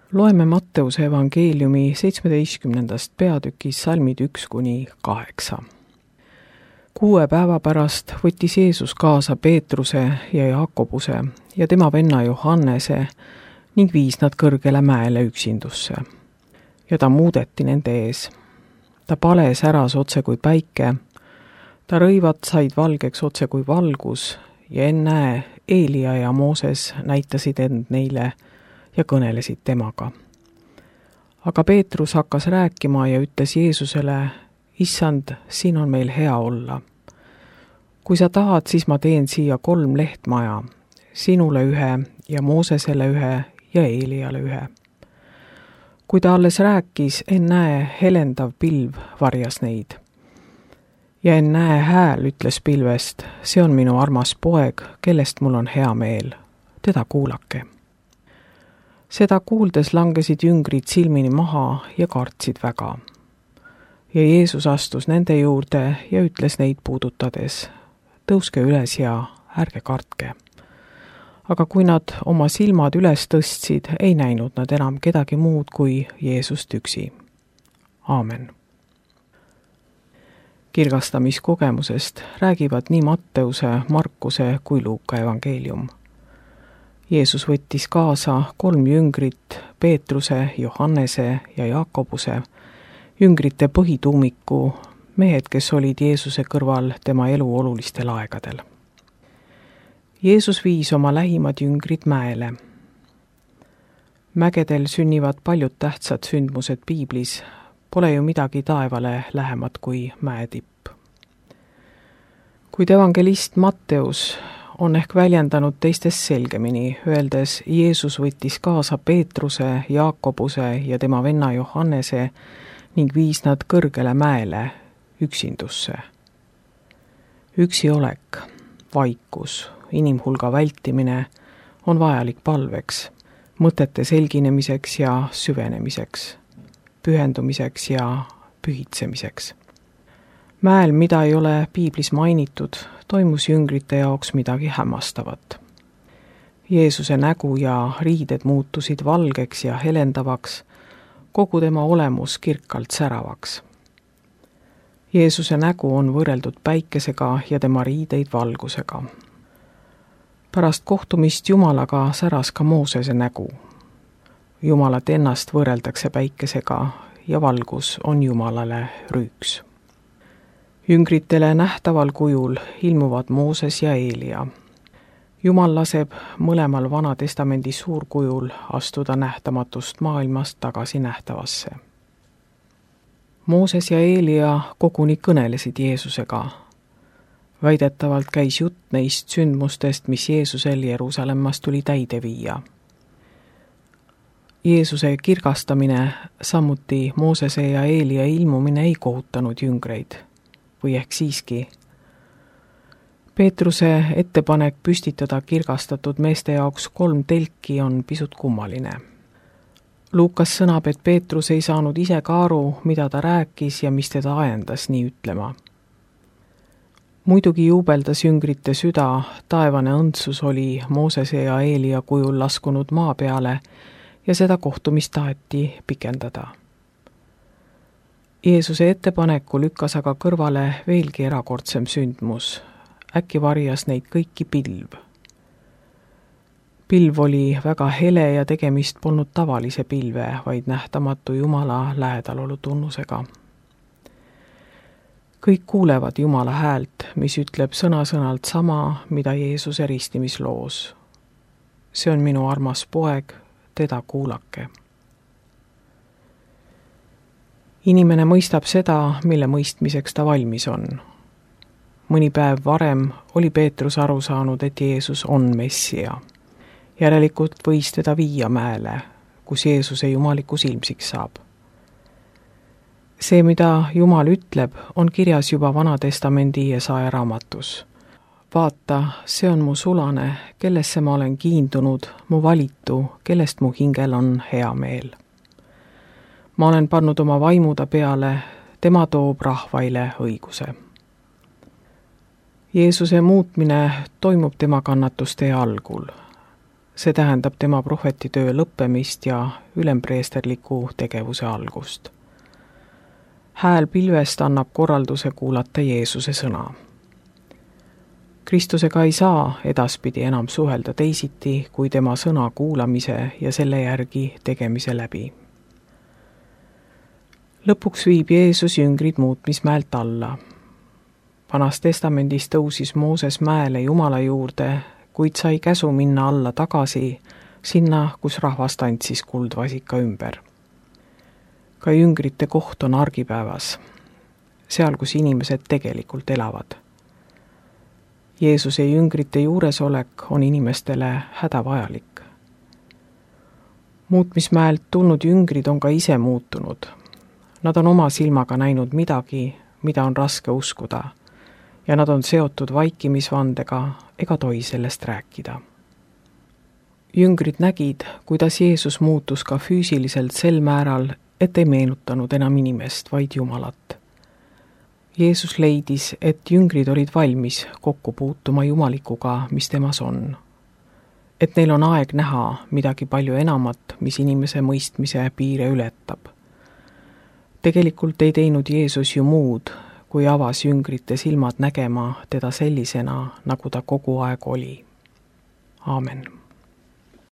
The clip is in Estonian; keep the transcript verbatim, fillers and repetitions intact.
Loeme Matteuse evangeeliumi seitsmeteistkümnendast peatükis salmid üks kuni kaheksa. Kuue päeva pärast võttis Jeesus kaasa Peetruse ja Jaakobuse ja tema venna Johannese ning viis nad kõrgele mäele üksindusse. Ja ta muudeti nende ees. Ta pale säras otse kui päike, ta rõivad said valgeks otse kui valgus ja ennäe Eelia ja Mooses näitasid end neile ja kõnelesid temaga. Aga Peetrus hakkas rääkima ja ütles Jeesusele, Issand, siin on meil hea olla. Kui sa tahad, siis ma teen siia kolm lehtmaja, sinule ühe ja Moosesele ühe ja Eeliale ühe. Kui ta alles rääkis, ennäe helendav pilv varjas neid. Ja ennäe hääl ütles pilvest, see on minu armas poeg, kellest mul on hea meel, teda kuulake. Seda kuuldes langesid jüngrid silmini maha ja kartsid väga. Ja Jeesus astus nende juurde ja ütles neid puudutades, tõuske üles ja ärge kartke. Aga kui nad oma silmad üles tõstsid, ei näinud nad enam kedagi muud kui Jeesust üksi. Aamen. Kirgastamiskogemusest räägivad nii Matteuse, Markuse kui Luuka evangeelium. Jeesus võttis kaasa kolm jüngrit, Peetruse, Johannese ja Jaakobuse, jüngrite põhituumiku, mehed, kes olid Jeesuse kõrval tema elu olulistel aegadel. Jeesus viis oma lähimad jüngrid mäele. Mägedel sünnivad paljud tähtsad sündmused piiblis, pole ju midagi taevale lähemat kui mäetipp. Kuid evangelist Matteus on ehk väljendanud teistest selgemini, öeldes Jeesus võttis kaasa Peetruse, Jaakobuse ja tema venna Johannese ning viis nad kõrgele mäele üksindusse. Üksi olek, vaikus, inimhulga vältimine on vajalik palveks, mõtete selginemiseks ja süvenemiseks, pühendumiseks ja pühitsemiseks. Mäel, mida ei ole piiblis mainitud, toimus jüngrite jaoks midagi hämmastavat. Jeesuse nägu ja riided muutusid valgeks ja helendavaks, kogu tema olemus kirkalt säravaks. Jeesuse nägu on võrreldud päikesega ja tema riideid valgusega. Pärast kohtumist Jumalaga säras ka Moosese nägu. Jumalat ennast võrreldakse päikesega ja valgus on Jumalale rüüks. Jüngritele nähtaval kujul ilmuvad Mooses ja Eelia. Jumal laseb mõlemal Vana Testamendi suurkujul astuda nähtamatust maailmast tagasi nähtavasse. Mooses ja Eelia koguni kõnelesid Jeesusega. Väidetavalt käis jutt neist sündmustest, mis Jeesusel Jeruusalemmas tuli täide viia. Jeesuse kirgastamine, samuti Moosese ja Eelia ilmumine ei kohutanud jüngreid. Või ehk siiski. Peetruse ettepanek püstitada kirgastatud meeste jaoks kolm telki on pisut kummaline. Luukas sõnab, et Peetrus ei saanud ise ka aru, mida ta rääkis ja mis teda ajendas nii ütlema. Muidugi juubeldas jüngrite süda, taevane õndsus oli Moosese ja Eelia kujul laskunud maa peale ja seda kohtumist taheti pikendada. Jeesuse ettepaneku lükkas aga kõrvale veelgi erakordsem sündmus. Äkki varjas neid kõiki pilv. Pilv oli väga hele ja tegemist polnud tavalise pilve, vaid nähtamatu Jumala lähedalolu tunnusega. Kõik kuulevad Jumala häält, mis ütleb sõna-sõnalt sama, mida Jeesuse ristimisloos. See on minu armas poeg, teda kuulake. Inimene mõistab seda, mille mõistmiseks ta valmis on. Mõni päev varem oli Peetrus aru saanud, et Jeesus on Messija. Järelikult võis teda viia mäele, kus Jeesuse jumalikus ilmsiks saab. See, mida Jumal ütleb, on kirjas juba Vana Testamendi Jesaja raamatus. Vaata, see on mu sulane, kellesse ma olen kiindunud, mu valitu, kellest mu hingel on hea meel. Ma olen pannud oma vaimuda peale, tema toob rahvaile õiguse. Jeesuse muutmine toimub tema kannatuste algul. see tähendab tema prohvetitöö lõppemist ja ülempreesterliku tegevuse algust. Hääl pilvest annab korralduse kuulata Jeesuse sõna. Kristusega ei saa edaspidi enam suhelda teisiti kui tema sõna kuulamise ja selle järgi tegemise läbi. Lõpuks viib Jeesus jüngrid muutmismäelt alla. Vanas testamendis tõusis Mooses mäele Jumala juurde, kuid sai käsu minna alla tagasi sinna, kus rahvas tantsis kuldvasika ümber. Ka jüngrite koht on argipäevas, seal, kus inimesed tegelikult elavad. Jeesuse jüngrite juuresolek on inimestele hädavajalik. Muutmismäelt tulnud jüngrid on ka ise muutunud. Nad on oma silmaga näinud midagi, mida on raske uskuda, ja nad on seotud vaikimisvandega ega tohi sellest rääkida. Jüngrid nägid, kuidas Jeesus muutus ka füüsiliselt sel määral, et ei meenutanud enam inimest, vaid Jumalat. Jeesus leidis, et jüngrid olid valmis kokku puutuma Jumalikuga, mis temas on. Et neil on aeg näha midagi palju enamat, mis inimese mõistmise piire ületab. Tegelikult ei teinud Jeesus ju muud, kui avas jüngrite silmad nägema teda sellisena, nagu ta kogu aeg oli. Aamen.